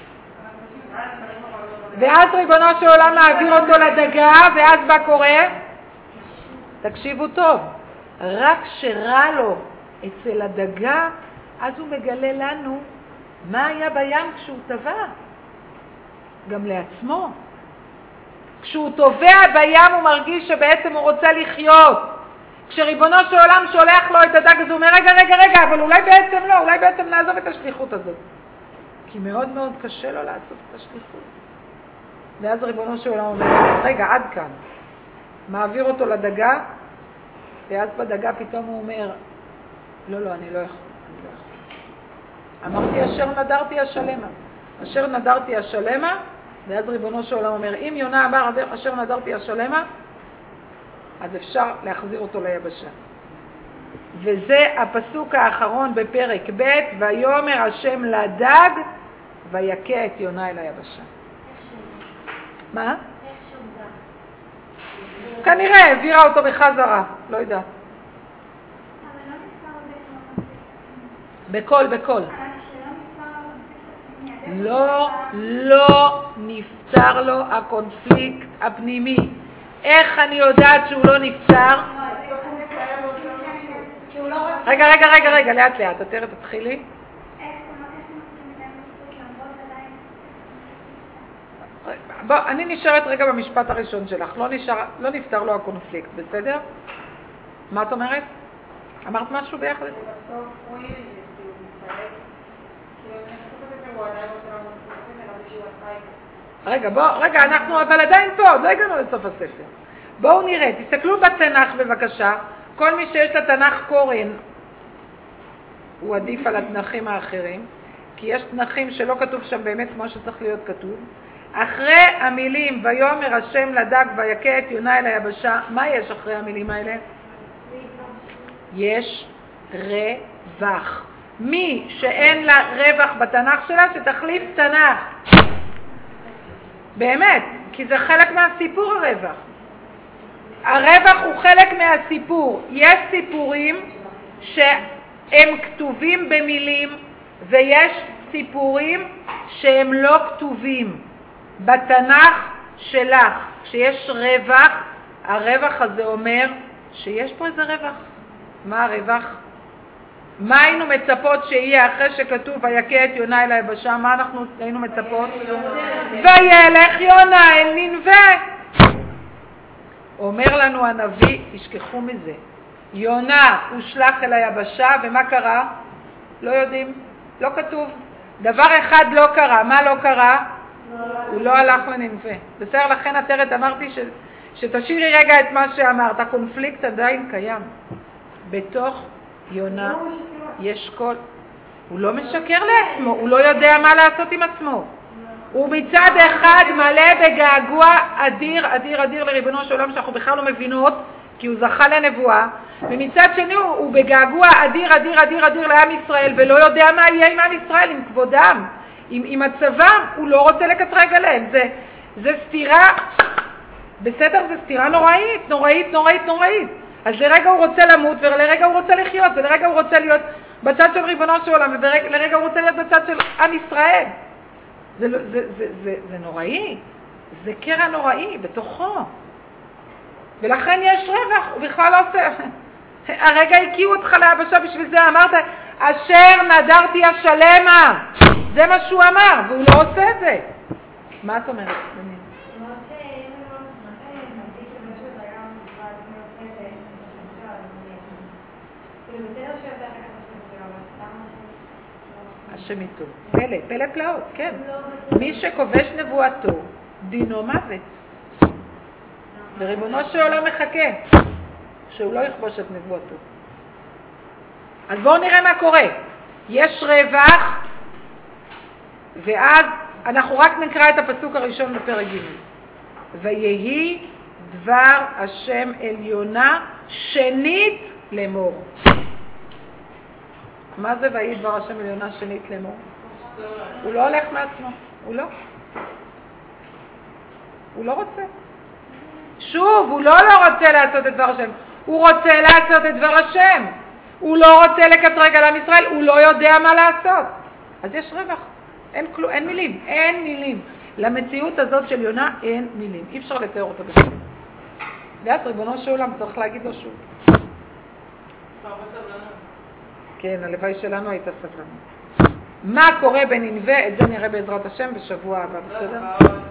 A: ואז ריבונו של עולם מעביר אותו לדגה, ואז מה קורה? תקשיבו טוב, רק שרע לו אצל הדגה, אז הוא מגלה לנו מה היה בים כשהוא טבע, גם לעצמו. כשהוא טובע בים הוא מרגיש שבעצם הוא רוצה לחיות. כשריבונו של עולם שולח לו את הדג, אז הוא אומר, רגע, רגע, רגע, אבל אולי בעצם לא, אולי בעצם נעזוב את השליחות הזאת. כי מאוד מאוד קשה לו לעשות את השליחות. ואז ריבונו של עולם אומר, רגע, עד כאן. מעביר אותו לדגה, ואז בדגה פתאום הוא אומר, לא, לא, אני לא יכול, אני לא יכול. אמרתי, אשר נדרתי השלמה. אשר נדרתי השלמה, ואז ריבונו של עולם אומר, אם יונה אמר, אשר נדרתי השלמה, אז אפשר להחזיר אותו ליבשה. וזה הפסוק האחרון בפרק ב', ויאמר השם לדג, ויקע את יונה אל היבשה. מה? כנראה העבירה אותו בחזרה, לא יודעת. בכל, בכל. לא, לא נפתר לו הקונפליקט הפנימי. איך אני יודעת שהוא לא נפתר? רגע, רגע, רגע, רגע, לאט לאט, תתאר, תתחילי. בוא, אני נשארת רגע במשפט הראשון שלך, לא, נשאר, לא נפתר לו הקונפליקט, בסדר? מה את אומרת? אמרת משהו ביחד?
B: בסוף רואים את זה, כי הוא מתפרק. כאילו, אני חושבת את זה, הוא עדיין רוצה לעמוד ספר, אלא שהוא עשה את זה.
A: רגע, בוא, רגע, אנחנו אבל עדיין פה, עוד לא הגענו לסוף הספר. בואו נראה, תסתכלו בתנ"ך בבקשה, כל מי שיש לתנ"ך קורן, הוא עדיף על התנ"כים האחרים, כי יש תנ"כים שלא כתוב שם באמת כמו שצריך להיות כתוב. אחרי המילים, ויאמר השם לדג ויקע את יונה אל היבשה, מה יש אחרי המילים האלה? יש רווח. מי שאין לה רווח בתנ"ך שלה, שתחליף תנ"ך. באמת, כי זה חלק מהסיפור הרווח. הרווח הוא חלק מהסיפור. יש סיפורים שהם כתובים במילים, ויש סיפורים שהם לא כתובים. בתנ"ך שלך, כשיש רווח, הרווח הזה אומר שיש פה איזה רווח. מה הרווח? מה היינו מצפות שיהיה אחרי שכתוב ויקע את יונה אל היבשה? מה אנחנו היינו מצפות? וילך יונה אל נינווה. אומר לנו הנביא, תשכחו מזה. יונה הושלח אל היבשה, ומה קרה? לא יודעים, לא כתוב. דבר אחד לא קרה. מה לא קרה? הוא לא הלך לנינווה. בסדר, לכן עטרת אמרתי ש... שתשאירי רגע את מה שאמרת. הקונפליקט עדיין קיים. בתוך יונה יש כל... הוא לא משקר לעצמו, הוא לא יודע מה לעשות עם עצמו. הוא מצד אחד מלא בגעגוע אדיר, אדיר, אדיר לריבונו של עולם, שאנחנו בכלל לא מבינות, כי הוא זכה לנבואה, ומצד שני הוא, הוא בגעגוע אדיר, אדיר, אדיר, אדיר לעם ישראל, ולא יודע מה יהיה עם עם ישראל, עם כבודם, עם, עם הצבא, הוא לא רוצה לקטרג עליהם. זה, זה סתירה, בסדר, זה סתירה נוראית, נוראית, נוראית, נוראית. אז לרגע הוא רוצה למות, ולרגע הוא רוצה לחיות, ולרגע הוא רוצה להיות בצד של ריבונו של עולם, ולרגע הוא רוצה להיות בצד של עם ישראל. זה, זה, זה, זה, זה, זה נוראי, זה קרע נוראי בתוכו. ולכן יש רווח, הוא בכלל לא עושה. הרגע הקיעו אותך ליבשה, בשביל זה אמרת, אשר נדרתי השלמה. זה מה שהוא אמר, והוא לא עושה את זה. מה את אומרת? השם איתו. פלא, פלא פלאות, כן. מי שכובש נבואתו, דינו מוות. וריבונו של עולם מחכה שהוא לא יכבוש את נבואתו. אז בואו נראה מה קורה. יש רווח, ואז אנחנו רק נקרא את הפסוק הראשון בפרק ג'. ויהי דבר השם אל יונה שנית לאמור. מה זה ויהי דבר השם אל יונה שנית לאמור? הוא לא הולך מעצמו, הוא לא. הוא לא רוצה. שוב, הוא לא לא רוצה לעשות את דבר השם, הוא רוצה לעשות את דבר השם. הוא לא רוצה לקטרג על עם ישראל, הוא לא יודע מה לעשות. אז יש רווח. אין, כלום, אין מילים, אין מילים. למציאות הזאת של יונה אין מילים. אי אפשר לתאר אותה במילים. ואז ריבונו של עולם צריך להגיד לו שוב.
B: הרבה סבלנות.
A: כן, הלוואי שלנו הייתה סבלנות. מה קורה בנינווה? את זה נראה בעזרת השם בשבוע הבא, בסדר?